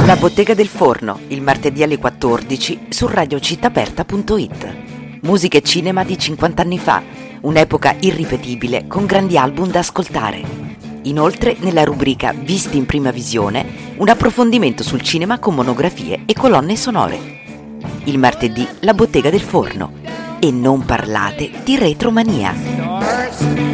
La Bottega del Forno, il martedì alle 14 su radiocittaaperta.it. Musica e cinema di 50 anni fa, un'epoca irripetibile con grandi album da ascoltare. Inoltre, nella rubrica Visti in prima visione, un approfondimento sul cinema con monografie e colonne sonore. Il martedì La Bottega del Forno. E non parlate di retromania.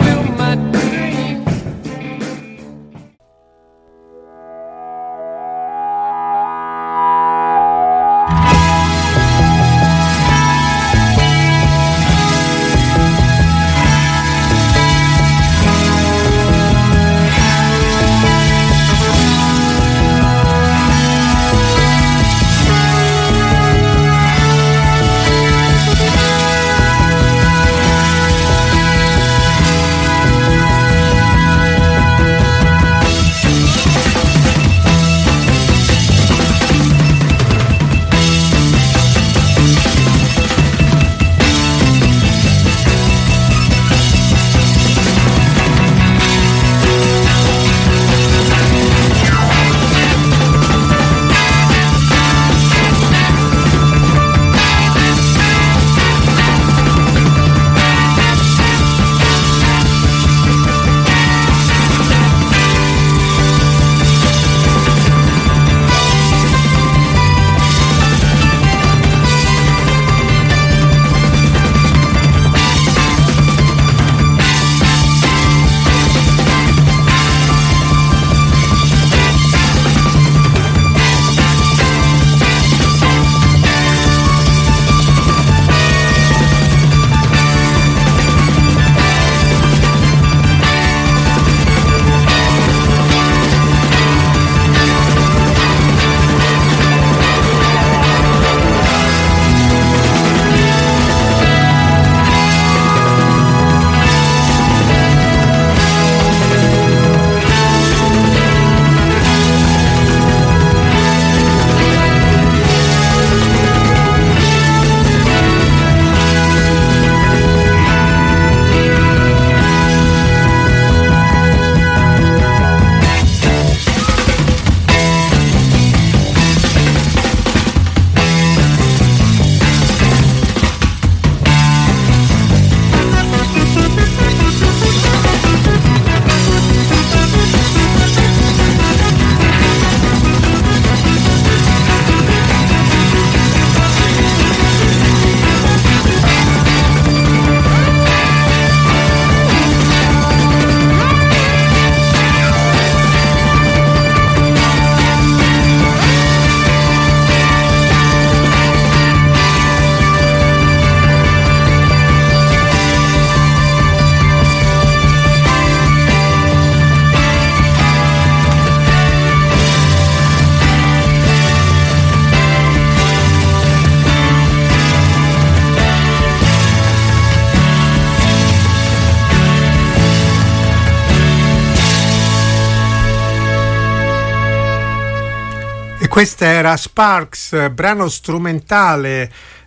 Questa era Sparks, brano strumentale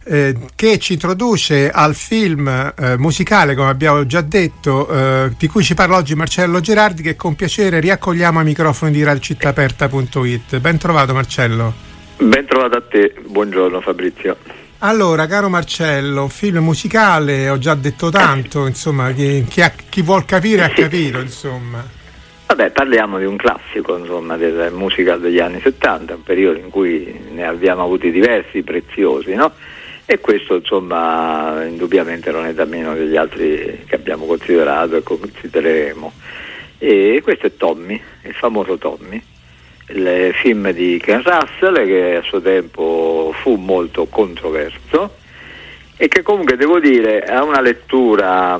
che ci introduce al film musicale, come abbiamo già detto, di cui ci parla oggi Marcello Gerardi, che con piacere riaccogliamo ai microfoni di radiocittaaperta.it. Ben trovato, Marcello. Ben trovato a te, buongiorno Fabrizio. Allora, caro Marcello, film musicale, ho già detto tanto, insomma, chi vuol capire ha capito, insomma. Vabbè, parliamo di un classico, insomma, del musical degli anni 70, un periodo in cui ne abbiamo avuti diversi, preziosi, no? E questo, insomma, indubbiamente non è da meno degli altri che abbiamo considerato e considereremo. E questo è Tommy, il famoso Tommy, il film di Ken Russell, che a suo tempo fu molto controverso e che comunque, devo dire, ha una lettura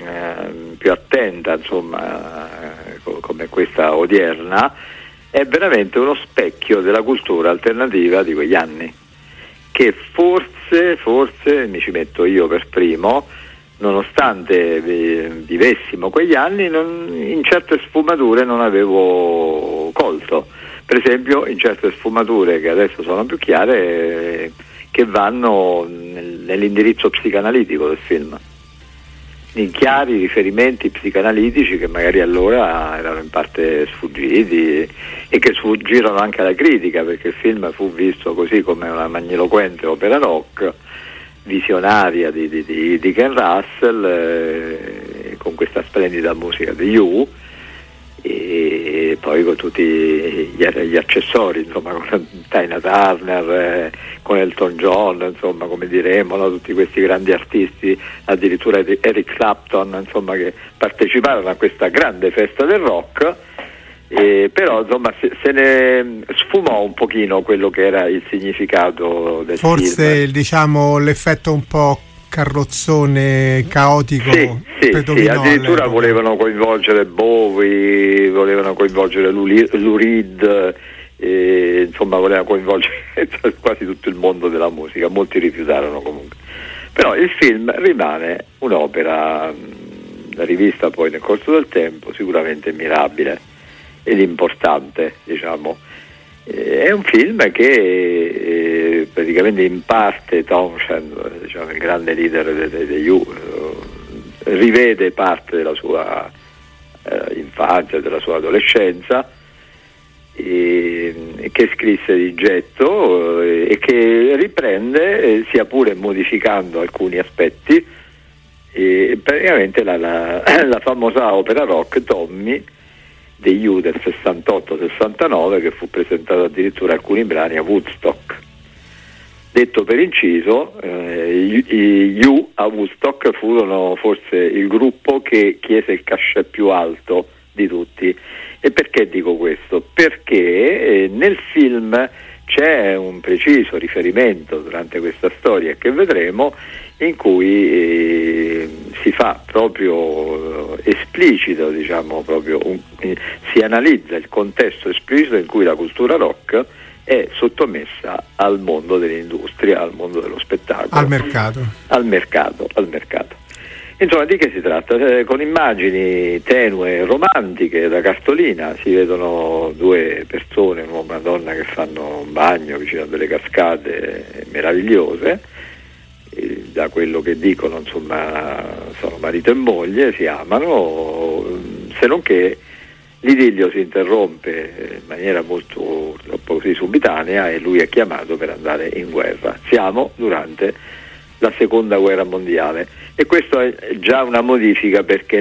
più attenta, insomma, come questa odierna, è veramente uno specchio della cultura alternativa di quegli anni, che forse mi ci metto io per primo, nonostante vivessimo quegli anni, in certe sfumature non avevo colto. Per esempio in certe sfumature che adesso sono più chiare, che vanno nell'indirizzo psicanalitico del film. in chiari riferimenti psicanalitici che magari allora erano in parte sfuggiti e che sfuggirono anche alla critica, perché il film fu visto così come una magniloquente opera rock visionaria di Ken Russell, con questa splendida musica di You, e poi con tutti gli accessori, insomma, con Tina Turner, con Elton John, insomma, come diremo, no? Tutti questi grandi artisti, addirittura Eric Clapton, insomma, che parteciparono a questa grande festa del rock. Però insomma se ne sfumò un pochino quello che era il significato del forse film. Diciamo l'effetto un po' carrozzone caotico. Sì, addirittura volevano coinvolgere Bowie, volevano coinvolgere Lou Reed, insomma volevano coinvolgere quasi tutto il mondo della musica. Molti rifiutarono comunque, però il film rimane un'opera rivista poi nel corso del tempo sicuramente mirabile ed importante, diciamo. È un film che praticamente in parte Townshend, diciamo, il grande leader degli U, rivede parte della sua infanzia, della sua adolescenza, che scrisse di getto e che riprende, sia pure modificando alcuni aspetti, praticamente la famosa opera rock Tommy degli U del 68-69, che fu presentato addirittura alcuni brani a Woodstock. Detto per inciso, gli U a Woodstock furono forse il gruppo che chiese il cachet più alto di tutti. E perché dico questo? Perché nel film c'è un preciso riferimento durante questa storia che vedremo, in cui si fa proprio esplicito, diciamo, proprio si analizza il contesto esplicito in cui la cultura rock è sottomessa al mondo dell'industria, al mondo dello spettacolo, al mercato. Insomma, di che si tratta? Con immagini tenue e romantiche da cartolina si vedono due persone, un uomo e una donna, che fanno un bagno vicino a delle cascate meravigliose. Da quello che dicono, insomma, sono marito e moglie, si amano, se non che l'idillio si interrompe in maniera molto così subitanea e lui è chiamato per andare in guerra. Siamo durante la seconda guerra mondiale e questo è già una modifica, perché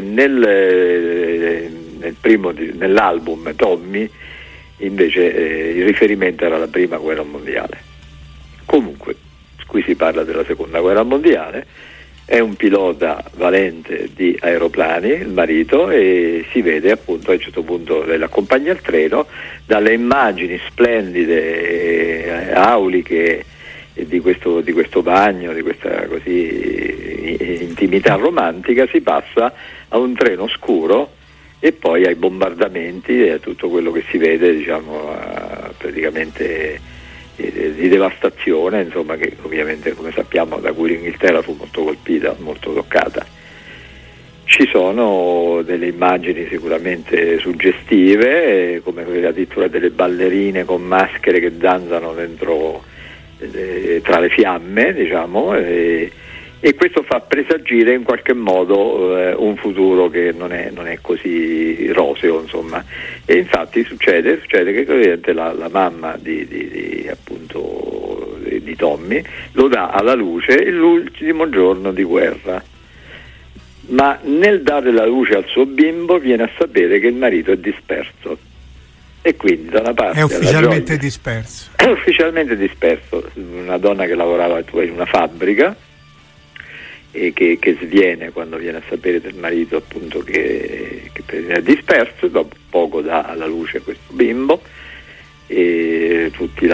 nell'album Tommy invece il riferimento era la prima guerra mondiale. Comunque qui si parla della seconda guerra mondiale, è un pilota valente di aeroplani, il marito, e si vede appunto a un certo punto l'accompagna al treno, dalle immagini splendide, auliche di questo bagno, di questa così intimità romantica, si passa a un treno scuro e poi ai bombardamenti e a tutto quello che si vede, diciamo, praticamente di devastazione, insomma, che ovviamente, come sappiamo, da cui l'Inghilterra fu molto colpita, molto toccata. Ci sono delle immagini sicuramente suggestive, come quelle addirittura delle ballerine con maschere che danzano dentro tra le fiamme, diciamo, e questo fa presagire in qualche modo un futuro che non è così roseo, insomma. E infatti succede che la mamma di Tommy lo dà alla luce l'ultimo giorno di guerra, ma nel dare la luce al suo bimbo viene a sapere che il marito è disperso, e quindi da una parte è ufficialmente disperso. È ufficialmente disperso, una donna che lavorava in una fabbrica e che sviene quando viene a sapere del marito, appunto, che è disperso. Dopo poco dà alla luce questo bimbo e tutti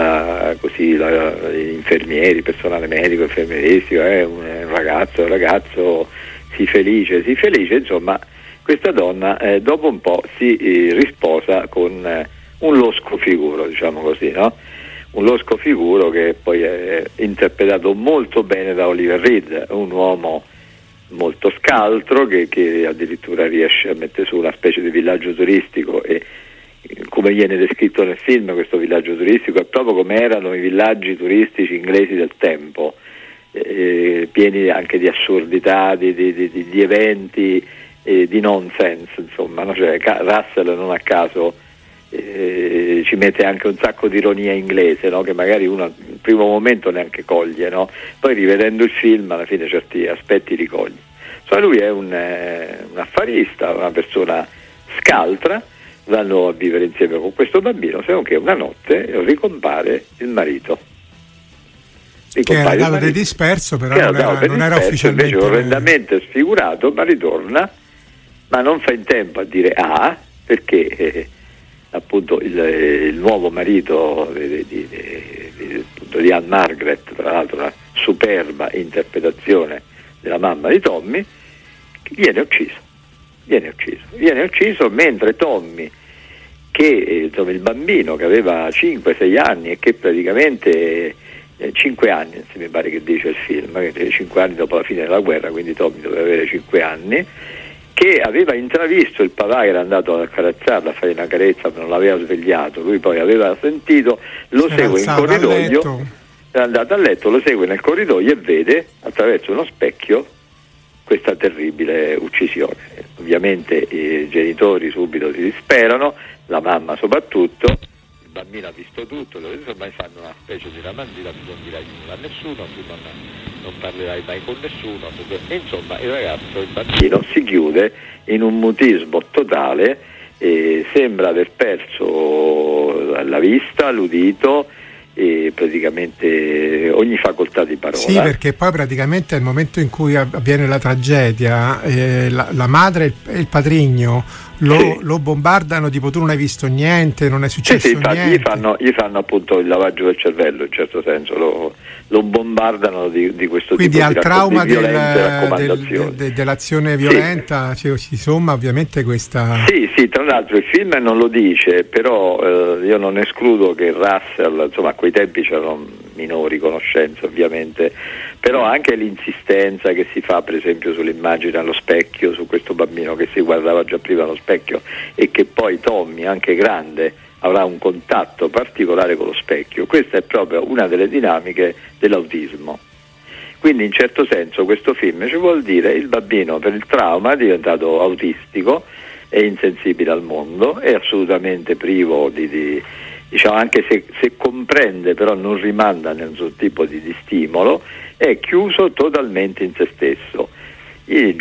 gli infermieri, personale medico, infermieristico, un ragazzo si felice, insomma. Questa donna dopo un po' si risposa con un losco figuro, diciamo così, no? Un losco figuro che poi è interpretato molto bene da Oliver Reed, un uomo molto scaltro che addirittura riesce a mettere su una specie di villaggio turistico, e come viene descritto nel film questo villaggio turistico è proprio come erano i villaggi turistici inglesi del tempo, pieni anche di assurdità, di eventi, di nonsense, insomma, no? Cioè, Russell non a caso ci mette anche un sacco di ironia inglese, no? Che magari uno al primo momento neanche coglie, no? Poi rivedendo il film alla fine certi aspetti li coglie. Insomma, lui è un affarista, una persona scaltra. Vanno a vivere insieme con questo bambino, se non che una notte ricompare il marito. Che era dato di disperso, però non era ufficialmente. Invece orrendamente sfigurato, ma ritorna, ma non fa in tempo a dire perché appunto il nuovo marito di Anne Margaret, tra l'altro una superba interpretazione della mamma di Tommy, viene ucciso mentre Tommy, che insomma, il bambino che aveva 5-6 anni e che praticamente 5 anni, mi pare che dice il film, 5 anni dopo la fine della guerra, quindi Tommy doveva avere 5 anni, che aveva intravisto il papà che era andato ad accarezzarla, a fare una carezza, ma non l'aveva svegliato, lui poi aveva sentito, lo segue in corridoio, era andato a letto, lo segue nel corridoio e vede attraverso uno specchio questa terribile uccisione. Ovviamente i genitori subito si disperano, la mamma soprattutto, il bambino ha visto tutto, ormai fanno una specie di ramanzina, non dirai nulla a nessuno, tu non parlerai mai con nessuno, e insomma il bambino si chiude in un mutismo totale, sembra aver perso la vista, l'udito, e praticamente ogni facoltà di parola. Sì, perché poi praticamente al momento in cui avviene la tragedia, la madre e il padrigno lo bombardano, tipo tu non hai visto niente, non è successo niente. Gli fanno appunto il lavaggio del cervello, in certo senso lo bombardano di questo quindi tipo al di trauma dell'azione violenta si somma ovviamente questa. Sì, tra l'altro il film non lo dice, però io non escludo che Russell, insomma a quei tempi c'erano minori conoscenze ovviamente, però anche l'insistenza che si fa per esempio sull'immagine allo specchio, su questo bambino che si guardava già prima allo specchio e che poi Tommy, anche grande, avrà un contatto particolare con lo specchio. Questa è proprio una delle dinamiche dell'autismo. Quindi in certo senso questo film ci vuol dire il bambino per il trauma è diventato autistico, è insensibile al mondo, è assolutamente privo diciamo, anche se comprende però non rimanda nessun tipo di stimolo, è chiuso totalmente in se stesso. I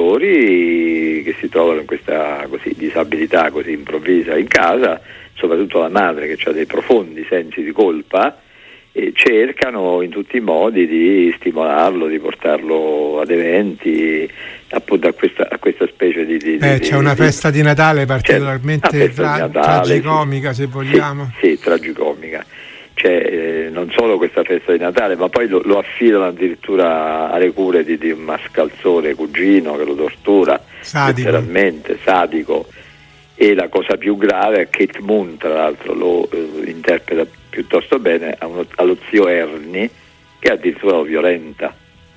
genitori che si trovano in questa disabilità così improvvisa in casa, soprattutto la madre che ha dei profondi sensi di colpa, cercano in tutti i modi di stimolarlo, di portarlo ad eventi, appunto a questa specie di c'è una festa di Natale particolarmente tragicomica, se vogliamo. Sì, tragicomica. C'è non solo questa festa di Natale, ma poi lo affidano addirittura alle cure di un mascalzone cugino che lo tortura, letteralmente sadico. E la cosa più grave è che Kate Moon, tra l'altro, lo interpreta piuttosto bene allo zio Ernie, che addirittura lo violenta,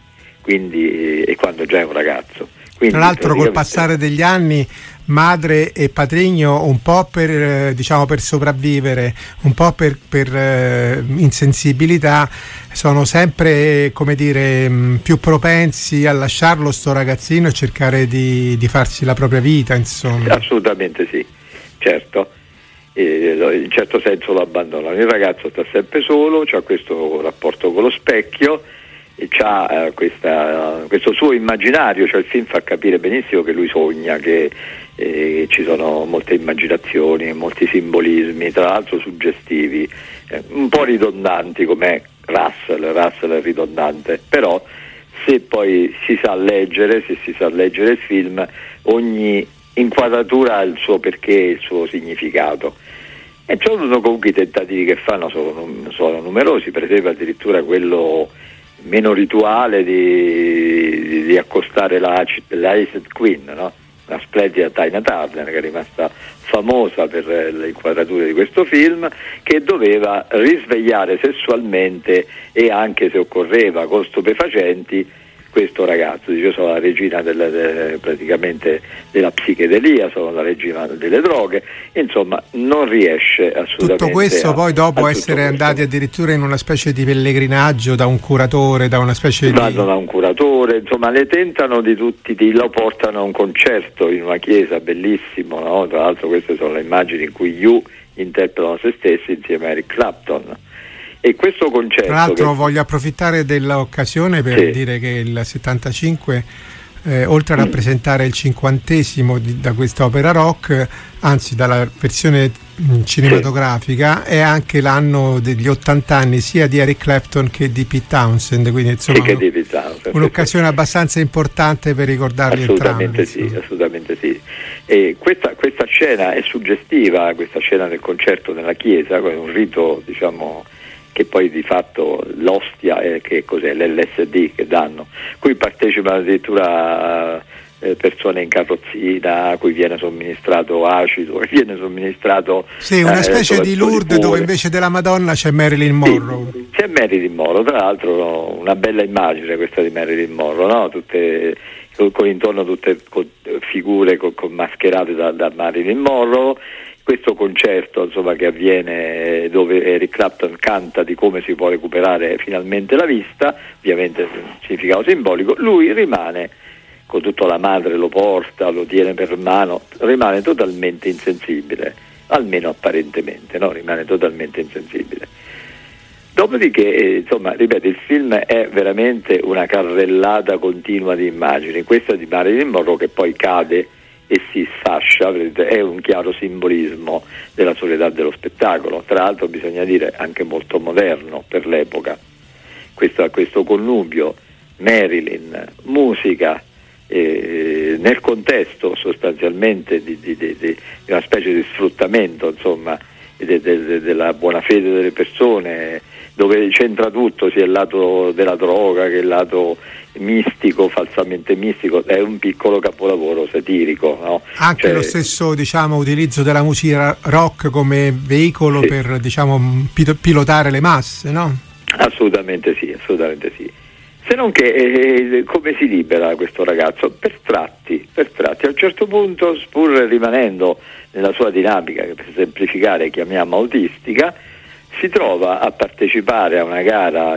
quindi e quando già è un ragazzo. Quindi, tra l'altro col passare degli anni madre e padrigno un po' per sopravvivere, un po' per insensibilità, sono sempre, come dire, più propensi a lasciarlo sto ragazzino e cercare di farsi la propria vita, insomma. Assolutamente sì, certo. In certo senso lo abbandonano. Il ragazzo sta sempre solo, ha questo rapporto con lo specchio e c'ha questo suo immaginario, cioè il film fa capire benissimo che lui sogna, che ci sono molte immaginazioni, molti simbolismi, tra l'altro suggestivi, un po' ridondanti come Russell è ridondante, però se poi si sa leggere il film, ogni inquadratura ha il suo perché, il suo significato. E sono comunque i tentativi che fanno sono numerosi, per esempio addirittura quello meno rituale di accostare la Acid Queen, no? Una splendida Tina Turner che è rimasta famosa per le inquadrature di questo film, che doveva risvegliare sessualmente e anche, se occorreva, con stupefacenti questo ragazzo, dice: sono la regina praticamente della psichedelia, sono la regina delle droghe, insomma non riesce assolutamente. Tutto questo poi dopo essere andati addirittura in una specie di pellegrinaggio da un curatore, da una specie vanno da un curatore, insomma le tentano di tutti, lo portano a un concerto in una chiesa, bellissimo, no? Tra l'altro queste sono le immagini in cui gli interpretano se stessi insieme a Eric Clapton. E questo concerto, tra l'altro voglio approfittare dell'occasione per dire che il 75 oltre a rappresentare il 50° da questa opera rock, anzi dalla versione cinematografica, è anche l'anno degli 80 anni sia di Eric Clapton che di Pete Townshend, quindi insomma un'occasione abbastanza importante per ricordarli entrambi. Assolutamente sì. E questa scena è suggestiva, questa scena del concerto nella chiesa, con un rito, diciamo, che poi di fatto l'ostia è che cos'è, l'LSD che danno, cui partecipano addirittura persone in carrozzina, a cui viene somministrato acido, viene somministrato una specie di Lourdes dove invece della Madonna c'è Marilyn Monroe. Sì, c'è Marilyn Monroe, tra l'altro una bella immagine questa di Marilyn Monroe, no? Tutte con intorno tutte figure mascherate da Marilyn Monroe. Questo concerto, insomma, che avviene dove Eric Clapton canta di come si può recuperare finalmente la vista, ovviamente significato simbolico, lui rimane, con tutta la madre lo porta, lo tiene per mano, rimane totalmente insensibile, almeno apparentemente, no? Rimane totalmente insensibile. Dopodiché, insomma, ripeto, il film è veramente una carrellata continua di immagini, questa di Marilyn Monroe che poi cade e si sfascia, è un chiaro simbolismo della soledad dello spettacolo, tra l'altro bisogna dire anche molto moderno per l'epoca, questo connubio Marilyn, musica, nel contesto sostanzialmente di una specie di sfruttamento, insomma, della buona fede delle persone, dove c'entra tutto, sia il lato della droga che il lato mistico, falsamente mistico. È un piccolo capolavoro satirico, no? Anche lo stesso, diciamo, utilizzo della musica rock come veicolo per, diciamo, pilotare le masse, no? Assolutamente sì. Se non che come si libera questo ragazzo? Per tratti. A un certo punto, pur rimanendo nella sua dinamica, che per semplificare chiamiamo autistica, si trova a partecipare a una gara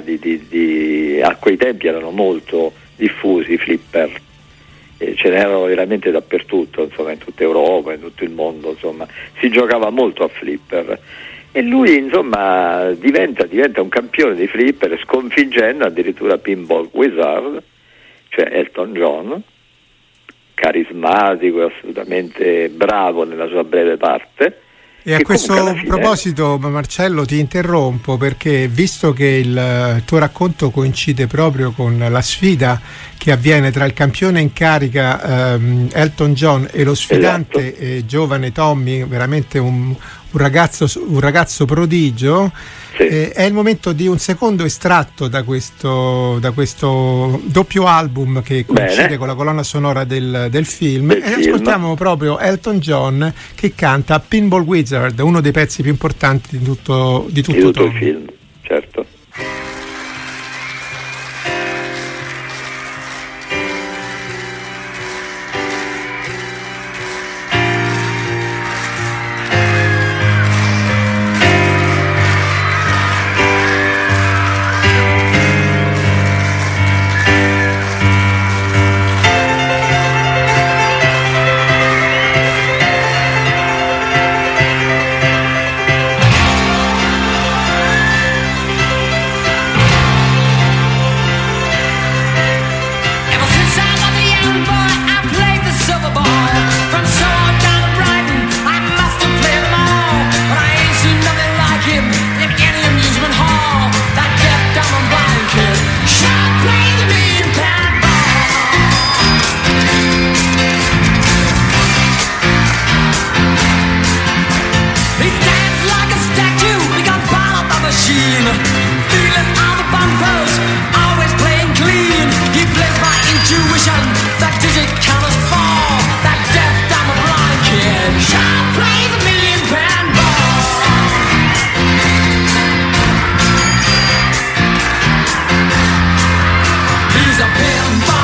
a quei tempi erano molto diffusi i flipper, ce n'erano veramente dappertutto, insomma, in tutta Europa, in tutto il mondo, insomma, si giocava molto a flipper. E lui, insomma, diventa un campione di flipper, sconfiggendo addirittura Pinball Wizard, cioè Elton John, carismatico e assolutamente bravo nella sua breve parte. E a questo proposito, Marcello, ti interrompo perché, visto che il tuo racconto coincide proprio con la sfida che avviene tra il campione in carica Elton John e lo sfidante giovane Tommy, veramente un ragazzo prodigio, è il momento di un secondo estratto da questo doppio album che coincide con la colonna sonora del film, e ascoltiamo proprio Elton John che canta Pinball Wizard, uno dei pezzi più importanti di tutto il film, certo. He's a pinball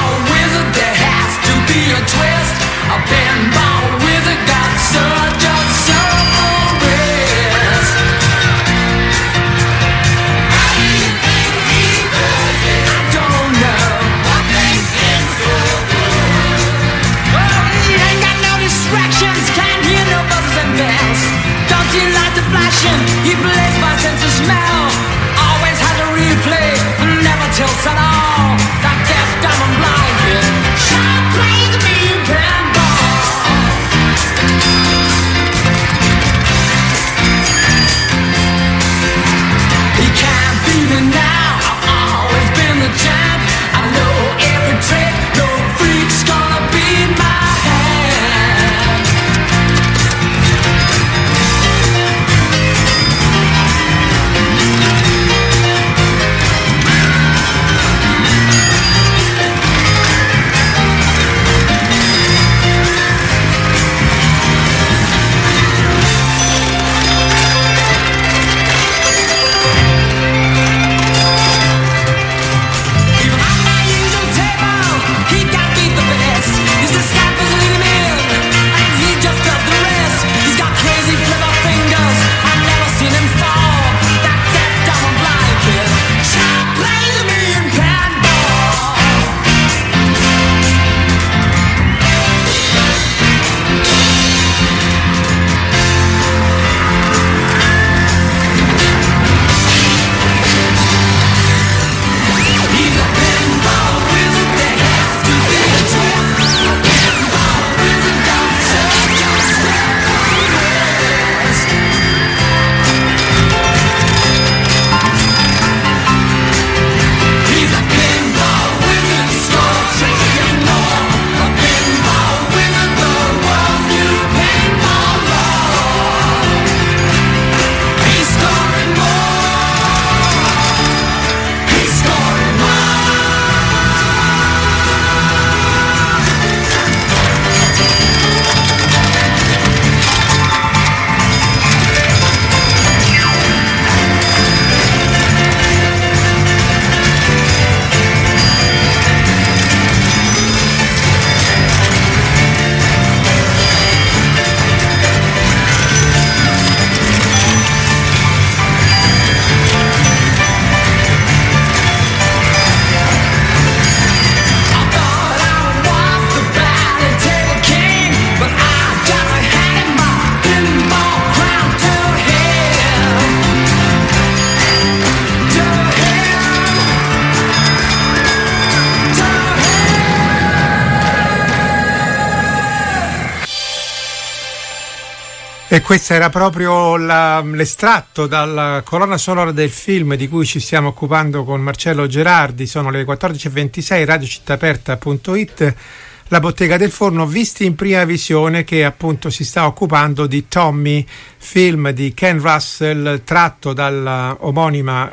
E questo era proprio l'estratto dalla colonna sonora del film di cui ci stiamo occupando con Marcello Gerardi. Sono le 14.26, radiocittaaperta.it, la bottega del forno, visti in prima visione, che appunto si sta occupando di Tommy, film di Ken Russell tratto dalla omonima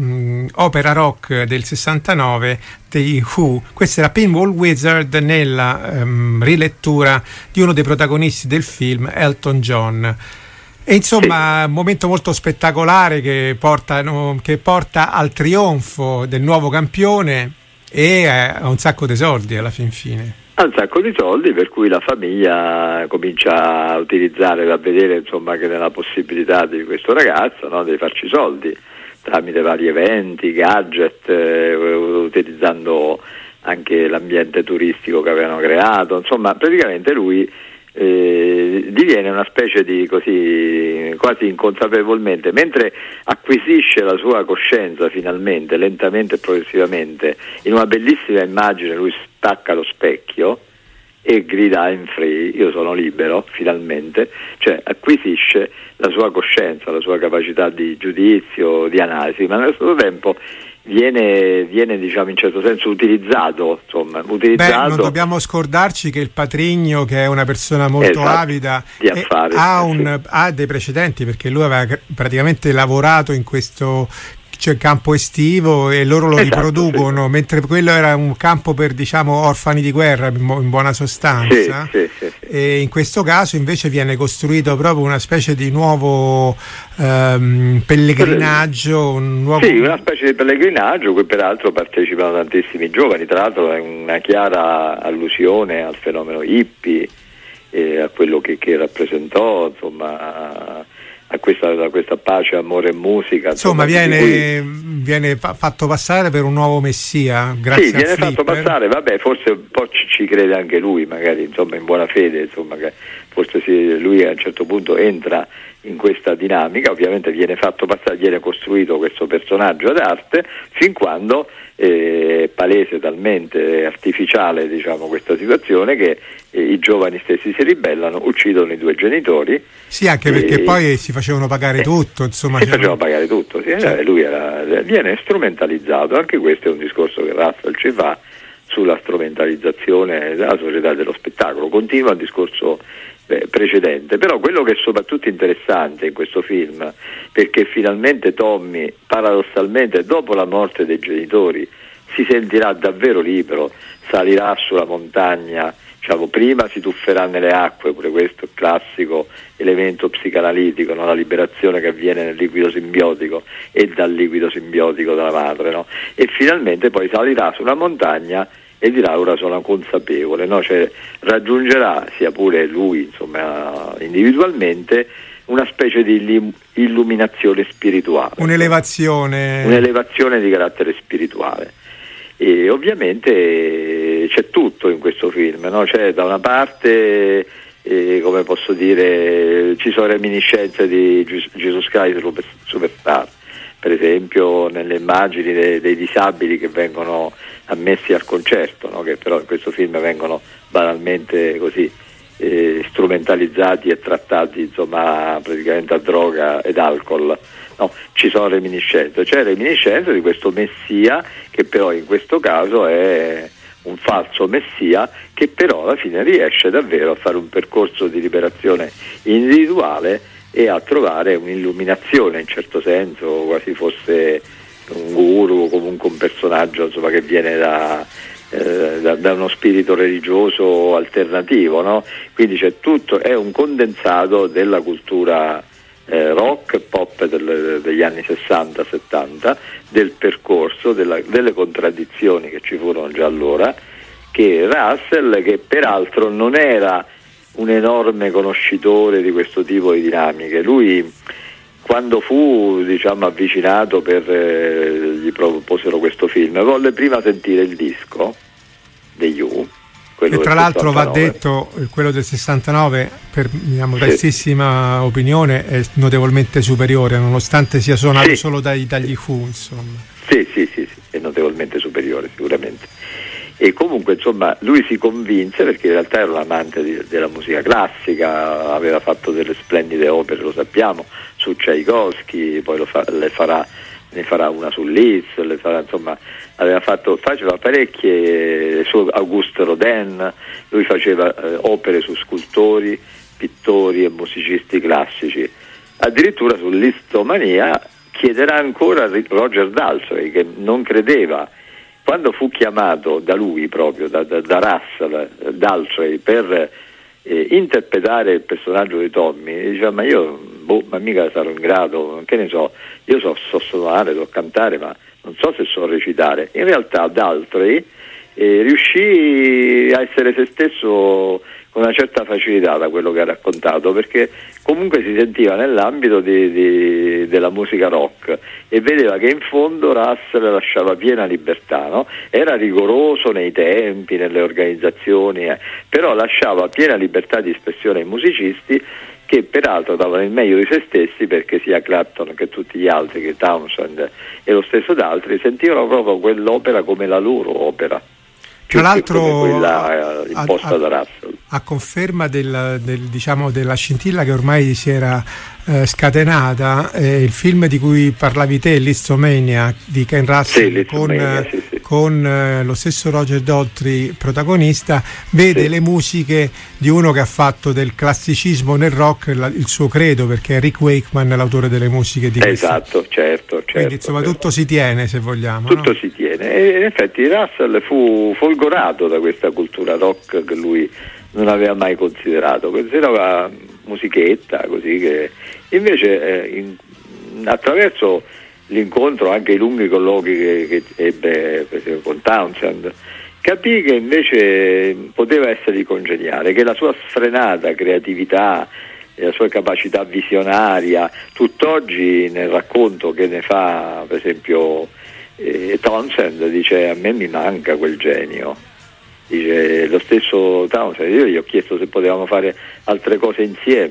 opera rock del 69 dei Who. Questa era Pinball Wizard nella rilettura di uno dei protagonisti del film, Elton John. E insomma, un momento molto spettacolare che porta al trionfo del nuovo campione e a un sacco di soldi alla fin fine. Un sacco di soldi, per cui la famiglia comincia a utilizzare, a vedere insomma che nella possibilità di questo ragazzo, no, di farci soldi tramite vari eventi, gadget, utilizzando anche l'ambiente turistico che avevano creato. Insomma, praticamente lui diviene una specie di, così quasi inconsapevolmente, mentre acquisisce la sua coscienza finalmente, lentamente e progressivamente, in una bellissima immagine lui stacca lo specchio e grida I'm free, io sono libero finalmente, cioè acquisisce la sua coscienza, la sua capacità di giudizio, di analisi, ma nello stesso tempo viene diciamo in certo senso utilizzato. Non dobbiamo scordarci che il patrigno, che è una persona molto avida di affari, ha dei precedenti, perché lui aveva praticamente lavorato in questo campo estivo e loro lo riproducono, sì. Mentre quello era un campo per, diciamo, orfani di guerra in buona sostanza. Sì. E in questo caso invece viene costruito proprio una specie di nuovo pellegrinaggio, una specie di pellegrinaggio, cui peraltro partecipano tantissimi giovani. Tra l'altro è una chiara allusione al fenomeno hippie e a quello che rappresentò, insomma, a questa pace, amore e musica. Insomma, viene fatto passare per un nuovo messia, grazie a viene Flipper. Fatto passare, vabbè, forse un po' ci crede anche lui, magari, insomma, in buona fede, insomma, che forse lui a un certo punto entra in questa dinamica. Ovviamente viene fatto passare, viene costruito questo personaggio ad arte, fin quando palese, talmente artificiale, diciamo, questa situazione, che i giovani stessi si ribellano, uccidono i due genitori. Sì, anche perché poi si facevano pagare tutto, insomma. Si facevano pagare tutto, sì. Lui viene strumentalizzato. Anche questo è un discorso che Russell ci fa sulla strumentalizzazione della società dello spettacolo. Continua il discorso precedente, però quello che è soprattutto interessante in questo film, perché finalmente Tommy, paradossalmente, dopo la morte dei genitori, si sentirà davvero libero, salirà sulla montagna, diciamo, prima si tufferà nelle acque, pure questo classico elemento psicanalitico, no? La liberazione che avviene nel liquido simbiotico e dal liquido simbiotico della madre, no? E finalmente poi salirà su una montagna e dirà: ora sono consapevole, no? Cioè, raggiungerà, sia pure lui, insomma, individualmente, una specie di illuminazione spirituale, un'elevazione di carattere spirituale. E ovviamente c'è tutto in questo film, no? C'è da una parte, come posso dire, ci sono reminiscenze di Jesus Christ Superstar, per esempio nelle immagini dei disabili che vengono ammessi al concerto, no? Che però in questo film vengono banalmente così strumentalizzati e trattati, insomma, praticamente a droga ed alcol. No, ci sono reminiscenze, c'è reminiscenza di questo messia che però in questo caso è un falso messia, che però alla fine riesce davvero a fare un percorso di liberazione individuale e a trovare un'illuminazione, in certo senso, quasi fosse un guru o comunque un personaggio, insomma, che viene da uno spirito religioso alternativo, no? Quindi c'è tutto, è un condensato della cultura rock, pop degli anni 60-70, del percorso, delle contraddizioni che ci furono già allora, che Russell, che peraltro non era un enorme conoscitore di questo tipo di dinamiche, lui quando fu, diciamo, avvicinato gli proposero questo film, volle prima sentire il disco degli U, che tra l'altro 69. Va detto, quello del 69, per mia modestissima opinione, è notevolmente superiore, nonostante sia suonato solo dagli Who, insomma. Sì, è notevolmente superiore sicuramente. E comunque, insomma, lui si convinse, perché in realtà era un amante della musica classica, aveva fatto delle splendide opere, lo sappiamo, su Tchaikovsky, poi ne farà una su Liszt, insomma, faceva parecchie su Auguste Rodin. Lui faceva opere su scultori, pittori e musicisti classici. Addirittura sull'Listomania chiederà ancora a Roger Daltrey, che non credeva. Quando fu chiamato da lui proprio, da Russell Daltrey, per interpretare il personaggio di Tommy, diceva: ma io ma mica sarò in grado, che ne so, io so suonare, so cantare, ma non so se so recitare. In realtà Daltrey riuscì a essere se stesso con una certa facilità, da quello che ha raccontato, perché comunque si sentiva nell'ambito della musica rock e vedeva che in fondo Russell lasciava piena libertà, no? Era rigoroso nei tempi, nelle organizzazioni, però lasciava piena libertà di espressione ai musicisti, che peraltro davano il meglio di se stessi, perché sia Clapton che tutti gli altri, che Townshend e lo stesso Daltrey, sentivano proprio quell'opera come la loro opera. Tra l'altro, quella imposta da Russell. A conferma della scintilla che ormai si era scatenata, il film di cui parlavi te, Listomania, di Ken Russell, con lo stesso Roger Daltrey protagonista, vede le musiche di uno che ha fatto del classicismo nel rock il suo credo, perché è Rick Wakeman l'autore delle musiche di Esatto, certo. Quindi insomma tutto si tiene, se vogliamo. Tutto si tiene, e in effetti Russell fu folgorato da questa cultura rock che lui non aveva mai considerato, considerava musichetta, così, che invece attraverso l'incontro, anche i lunghi colloqui che ebbe per esempio con Townshend, capì che invece poteva essere congeniale, che la sua sfrenata creatività e la sua capacità visionaria, tutt'oggi nel racconto che ne fa per esempio Townshend, dice: a me mi manca quel genio. Dice lo stesso Townshend: io gli ho chiesto se potevamo fare altre cose insieme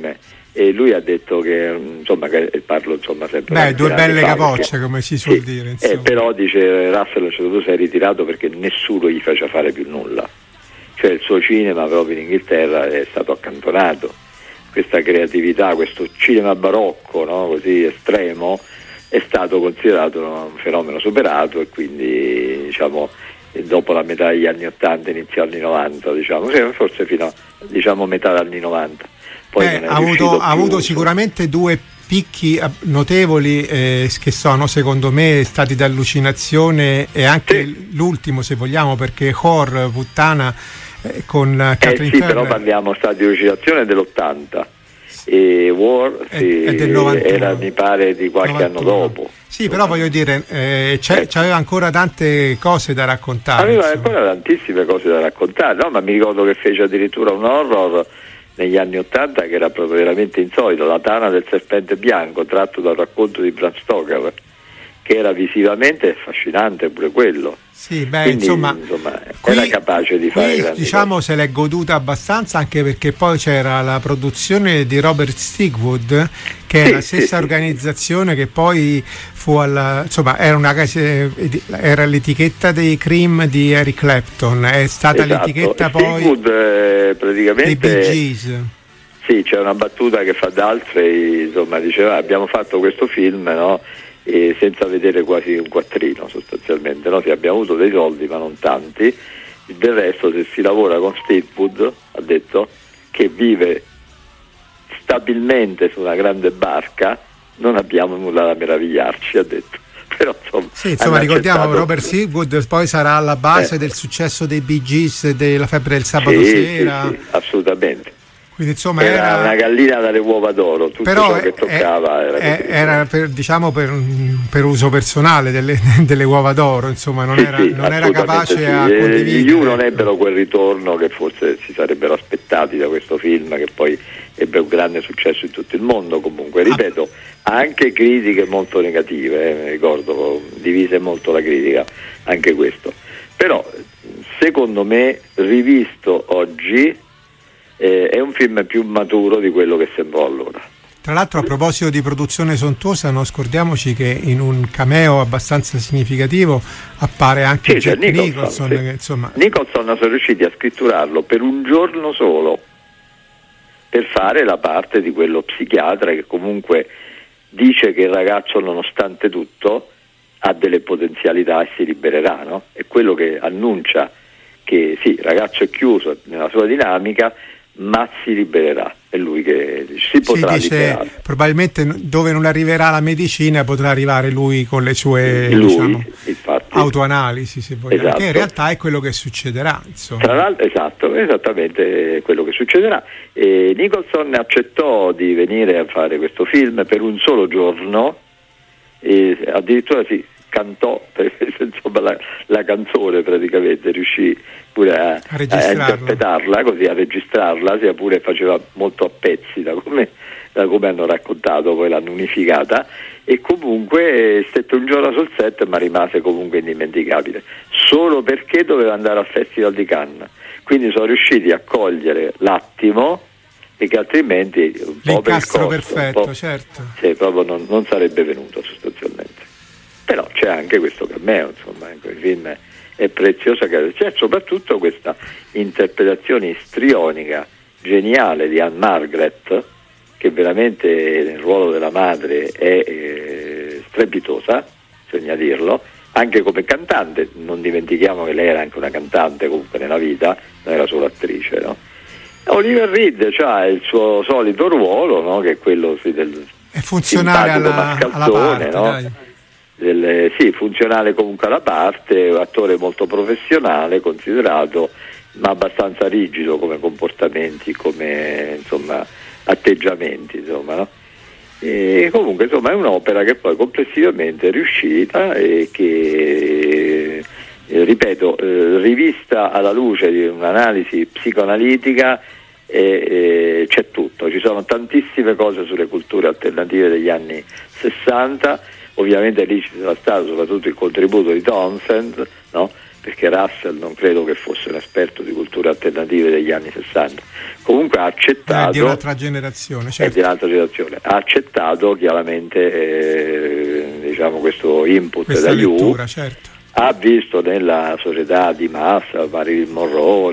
e lui ha detto che insomma, che parlo insomma sempre due belle capocce, come si suol dire, però dice Russell a un certo punto si è ritirato perché nessuno gli faceva fare più nulla, cioè il suo cinema proprio in Inghilterra è stato accantonato, questa creatività, questo cinema barocco, no? Così estremo, è stato considerato un fenomeno superato, e quindi diciamo dopo la metà degli anni 80 inizio anni 90, diciamo, forse fino a metà degli anni 90. Poi ha avuto sicuramente due picchi notevoli che sono secondo me stati d'allucinazione, e anche l'ultimo, se vogliamo, perché Horror, Puttana, con Catherine Turner. Però parliamo stati di lucidazione dell'80 e War è del 91, era mi pare di qualche 91 anno dopo. Sì, però voglio dire, c'aveva ancora tante cose da raccontare. Aveva ancora tantissime cose da raccontare, no? Ma mi ricordo che fece addirittura un horror negli anni 80 che era proprio veramente insolito, La tana del serpente bianco, tratto dal racconto di Bram Stoker, che era visivamente affascinante pure quello. Sì, quindi, insomma qui, era capace di fare grandi diciamo cose. Se l'è goduta abbastanza, anche perché poi c'era la produzione di Robert Stigwood, che è la stessa organizzazione che poi fu era l'etichetta dei Cream di Eric Clapton, è stata l'etichetta poi Stigwood, praticamente dei Bee Gees. Sì, c'è una battuta che fa Daltrey, insomma, diceva abbiamo fatto questo film, no? E senza vedere quasi un quattrino sostanzialmente, no? Sì, abbiamo avuto dei soldi ma non tanti, del resto se si lavora con Stigwood, ha detto, che vive stabilmente su una grande barca, non abbiamo nulla da meravigliarci, ha detto. Però insomma ricordiamo Robert Stigwood poi sarà alla base del successo dei Bee Gees, della febbre del sabato sera. Sì, assolutamente. Quindi, insomma, era una gallina dalle uova d'oro, tutto ciò che toccava era per uso personale delle uova d'oro, insomma, non era capace a condividere. Gli U non ebbero quel ritorno che forse si sarebbero aspettati da questo film, che poi ebbe un grande successo in tutto il mondo. Comunque, ripeto, anche critiche molto negative, mi ricordo, divise molto la critica, anche questo. Però, secondo me, rivisto oggi, è un film più maturo di quello che sembrò allora. Tra l'altro, a proposito di produzione sontuosa, non scordiamoci che in un cameo abbastanza significativo appare anche Jack Nicholson. Sì. Che, insomma... Nicholson sono riusciti a scritturarlo per un giorno solo per fare la parte di quello psichiatra che comunque dice che il ragazzo, nonostante tutto, ha delle potenzialità e si libererà, no? È quello che annuncia che sì, il ragazzo è chiuso nella sua dinamica, ma si libererà, è lui che si potrà liberare. Probabilmente dove non arriverà la medicina potrà arrivare lui con le sue autoanalisi, se vogliamo, esatto. Che in realtà è quello che succederà, insomma. Tra l'altro, esattamente quello che succederà. E Nicholson accettò di venire a fare questo film per un solo giorno e addirittura cantò, insomma, la canzone praticamente, riuscì pure a interpretarla, così a registrarla, sia pure faceva molto a pezzi da come hanno raccontato, poi l'hanno unificata, e comunque stette un giorno sul set ma rimase comunque indimenticabile, solo perché doveva andare al Festival di Cannes, quindi sono riusciti a cogliere l'attimo e che altrimenti un po' per il costo, perfetto, certo. Sì, proprio non sarebbe venuto sostanzialmente. Però c'è anche questo cameo, insomma, in quel film è preziosa, c'è soprattutto questa interpretazione istrionica, geniale di Anne Margaret, che veramente nel ruolo della madre è strepitosa, bisogna dirlo, anche come cantante. Non dimentichiamo che lei era anche una cantante comunque nella vita, non era solo attrice, no? Oliver Reed ha il suo solito ruolo, no? Che è quello è funzionale alla parte, no? Dai. Funzionale comunque alla parte, un attore molto professionale, considerato, ma abbastanza rigido come comportamenti, come insomma atteggiamenti, insomma, no? E comunque insomma è un'opera che poi complessivamente è riuscita e che ripeto, rivista alla luce di un'analisi psicoanalitica, c'è tutto, ci sono tantissime cose sulle culture alternative degli anni 60. Ovviamente lì ci sarà stato soprattutto il contributo di Townsend, no? perché Russell non credo che fosse un esperto di culture alternative degli anni 60. Comunque ha accettato, di un'altra generazione, certo. È di un'altra generazione, ha accettato chiaramente diciamo questo input questa da lettura, You, certo. Ha visto nella società di massa, Marilyn Monroe,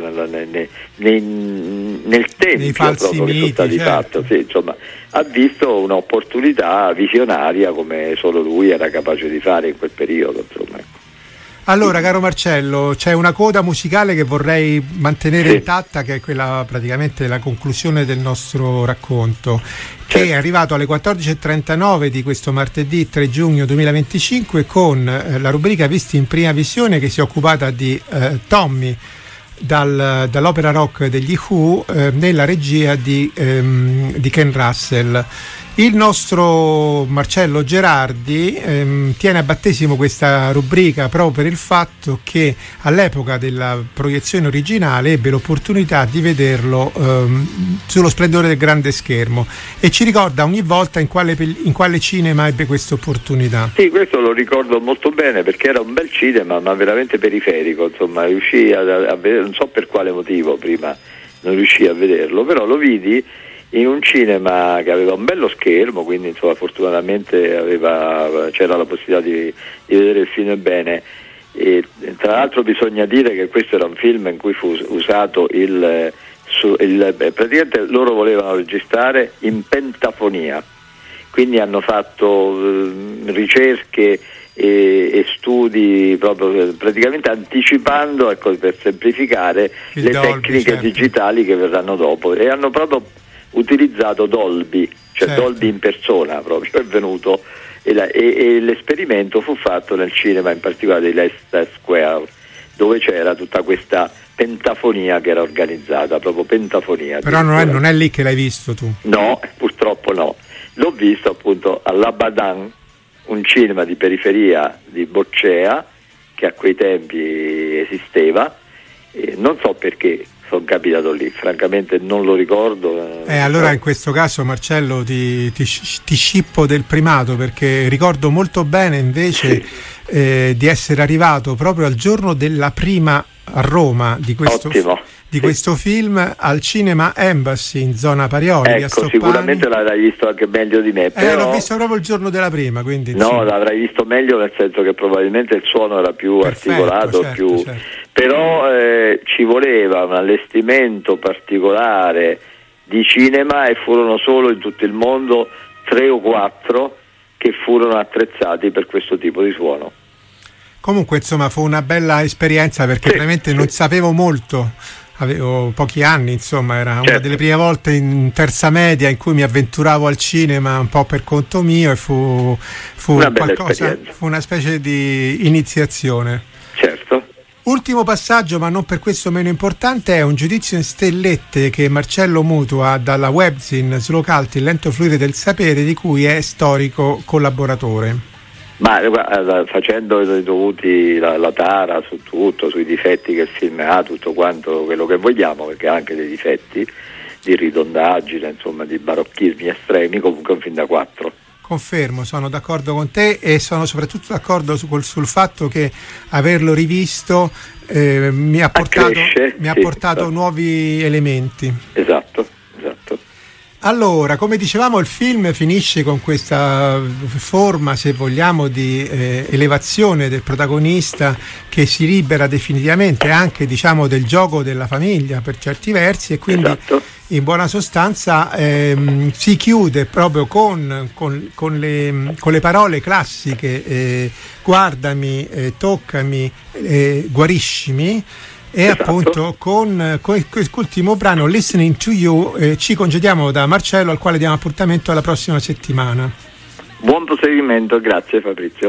nel tempio proprio miti, che sono stati certo. fatti, sì, insomma, ha visto un'opportunità visionaria come solo lui era capace di fare in quel periodo, insomma. Allora, caro Marcello, c'è una coda musicale che vorrei mantenere intatta, che è quella praticamente della conclusione del nostro racconto, che è arrivato alle 14.39 di questo martedì 3 giugno 2025 con la rubrica Visti in prima visione, che si è occupata di Tommy dall'opera rock degli Who, nella regia di Ken Russell. Il nostro Marcello Gerardi tiene a battesimo questa rubrica proprio per il fatto che all'epoca della proiezione originale ebbe l'opportunità di vederlo sullo splendore del grande schermo, e ci ricorda ogni volta in quale cinema ebbe questa opportunità. Sì, questo lo ricordo molto bene, perché era un bel cinema, ma veramente periferico, insomma, riuscii a vedere, non so per quale motivo prima non riuscii a vederlo, però lo vidi in un cinema che aveva un bello schermo, quindi insomma fortunatamente c'era la possibilità di vedere il film bene, e tra l'altro bisogna dire che questo era un film in cui fu usato praticamente loro volevano registrare in pentafonia, quindi hanno fatto ricerche e studi proprio praticamente anticipando, ecco, per semplificare le Dolby, tecniche certo, digitali che verranno dopo, e hanno proprio utilizzato Dolby, cioè certo, Dolby in persona proprio è venuto, e l'esperimento fu fatto nel cinema, in particolare di Leicester Square, dove c'era tutta questa pentafonia che era organizzata, proprio pentafonia. Però non è lì che l'hai visto tu? No, purtroppo no. L'ho visto appunto all'Abadan, un cinema di periferia di Boccea che a quei tempi esisteva, e non so perché sono capitato lì, francamente non lo ricordo. Allora in questo caso, Marcello, ti scippo del primato, perché ricordo molto bene invece di essere arrivato proprio al giorno della prima a Roma di questo film al Cinema Embassy in zona Parioli. Ecco, sicuramente l'avrai visto anche meglio di me. L'ho visto proprio il giorno della prima, quindi no, l'avrai visto meglio, nel senso che probabilmente il suono era più articolato, certo. Però ci voleva un allestimento particolare di cinema, e furono solo in tutto il mondo 3 o 4 che furono attrezzati per questo tipo di suono. Comunque insomma fu una bella esperienza, perché veramente non sapevo molto, avevo pochi anni, insomma era una delle prime volte in terza media in cui mi avventuravo al cinema un po' per conto mio, e fu una bella esperienza. Fu una specie di iniziazione. Certo. Ultimo passaggio, ma non per questo meno importante, è un giudizio in stellette che Marcello mutua dalla webzine Slocalti, il lento fluire del sapere, di cui è storico collaboratore. Ma facendo i dovuti la tara su tutto, sui difetti che il film ha, tutto quanto quello che vogliamo, perché ha anche dei difetti di ridondaggine, insomma di barocchismi estremi, comunque è un film da 4. Confermo, sono d'accordo con te, e sono soprattutto d'accordo sul fatto che averlo rivisto mi ha portato nuovi elementi. Esatto. Allora, come dicevamo, il film finisce con questa forma, se vogliamo, di elevazione del protagonista, che si libera definitivamente anche, diciamo, del gioco della famiglia per certi versi, e quindi in buona sostanza si chiude proprio con le parole classiche guardami, toccami, guariscimi. E appunto con quest'ultimo brano, Listening to You, ci congediamo da Marcello, al quale diamo appuntamento alla prossima settimana. Buon proseguimento, grazie Fabrizio.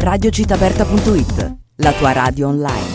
radiocitaperta.it, la tua radio online.